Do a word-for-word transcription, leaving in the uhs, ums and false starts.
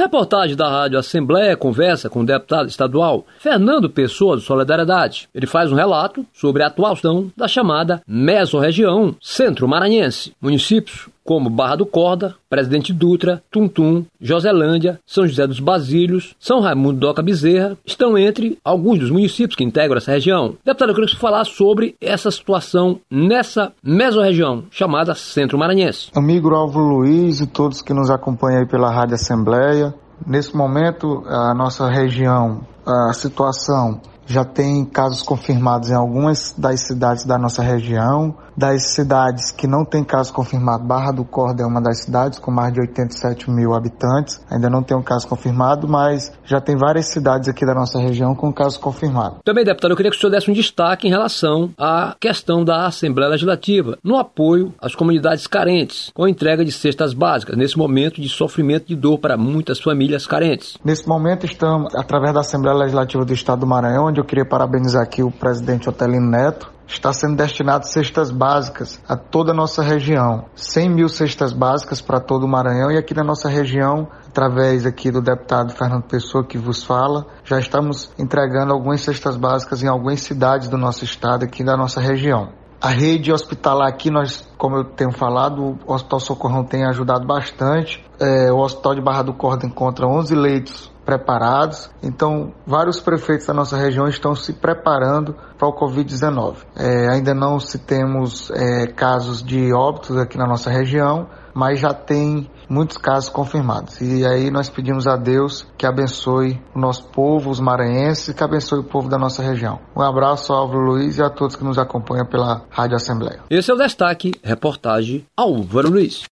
Reportagem da Rádio Assembleia conversa com o deputado estadual Fernando Pessoa do Solidariedade. Ele faz um relato sobre a atuação da chamada Mesorregião Centro-Maranhense. Municípios como Barra do Corda, Presidente Dutra, Tuntum, Joselândia, São José dos Basílios, São Raimundo Doca Bezerra estão entre alguns dos municípios que integram essa região. Deputado, eu queria que você falasse sobre essa situação nessa mesorregião chamada Centro-Maranhense. Amigo Álvaro Luiz e todos que nos acompanham aí pela Rádio Assembleia, nesse momento a nossa região, a situação já tem casos confirmados em algumas das cidades da nossa região. Das cidades que não tem caso confirmado, Barra do Corda é uma das cidades com mais de oitenta e sete mil habitantes. Ainda não tem um caso confirmado, mas já tem várias cidades aqui da nossa região com caso confirmado. Também, deputado, eu queria que o senhor desse um destaque em relação à questão da Assembleia Legislativa no apoio às comunidades carentes, com a entrega de cestas básicas, nesse momento de sofrimento e de dor para muitas famílias carentes. Nesse momento estamos, através da Assembleia Legislativa do Estado do Maranhão, onde eu queria parabenizar aqui o presidente Otelino Neto, está sendo destinado cestas básicas a toda a nossa região. cem mil cestas básicas para todo o Maranhão, e aqui na nossa região, através aqui do deputado Fernando Pessoa que vos fala, já estamos entregando algumas cestas básicas em algumas cidades do nosso estado, aqui da nossa região. A rede hospitalar aqui, nós, como eu tenho falado, o Hospital Socorrão tem ajudado bastante. É, o Hospital de Barra do Corda encontra onze leitos preparados, então vários prefeitos da nossa região estão se preparando para o covid dezenove. É, ainda não se temos é, casos de óbitos aqui na nossa região, mas já tem muitos casos confirmados. E aí nós pedimos a Deus que abençoe o nosso povo, os maranhenses, e que abençoe o povo da nossa região. Um abraço ao Álvaro Luiz e a todos que nos acompanham pela Rádio Assembleia. Esse é o Destaque, reportagem Álvaro Luiz.